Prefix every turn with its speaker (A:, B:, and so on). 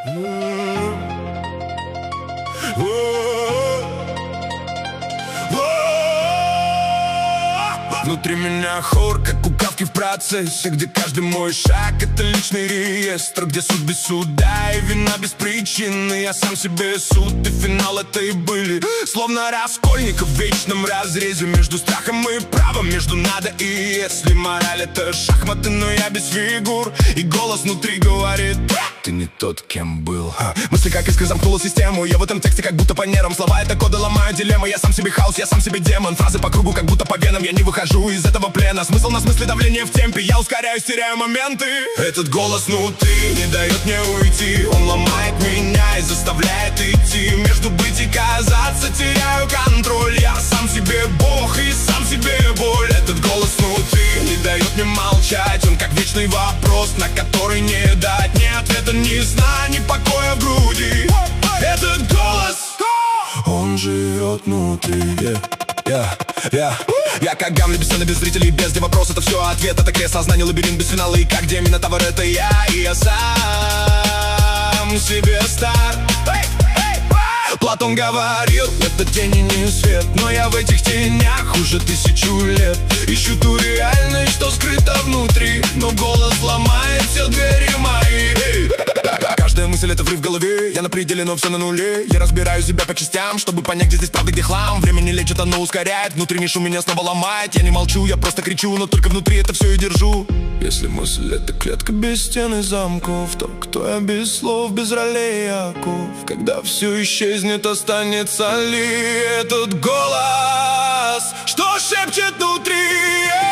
A: Внутри меня хор, как кукавки в процессе, где каждый мой шаг — это личный реестр, где суд без суда и вина без причины. Я сам себе суд, и финал это и были. Словно раскольника в вечном разрезе между страхом и правом, между надо и если. Мораль — это шахматы, но я без фигур, и голос внутри говорит: ты не тот, кем был. Мысли как искры замкнула систему. Я в этом тексте как будто по нервам. Слова — это коды, ломаю дилеммы. Я сам себе хаос, я сам себе демон. Фразы по кругу, как будто по венам. Я не выхожу из этого плена. Смысл на смысле, давление в темпе. Я ускоряюсь, теряю моменты. Этот голос внутри не дает мне уйти. Он ломает меня и заставляет идти. Между быть и казаться теряю контроль. Я сам себе бог и сам себе боль. Этот голос внутри не дает мне молчать. Он как вечный вопрос, на который не дать ни ответа, ни сна, ни покоя в груди. Этот голос, он живет внутри. Я как Гамлет, без сцены, без зрителей, без где вопрос, это все ответ. Это крест сознания, лабиринт без финала. И как Демина Тавр, это я, и я сам себе стар. Платон говорил, это тени не свет, но я в этих тенях уже 1000 лет. Ищу ту реальность, что скрыта внутри, но голос ломает все двери мои. Каждая мысль — это взрыв в голове. Я на пределе, но все на нуле. Я разбираю себя по частям, чтобы понять, где здесь правда, где хлам. Время не лечит, оно ускоряет. Внутренний шум меня снова ломает. Я не молчу, я просто кричу, но только внутри это все и держу. Если мысль — это клетка без стен и замков, то кто я без слов, без ролей и оков? Когда все исчезнет, останется ли этот голос, что шепчет внутри?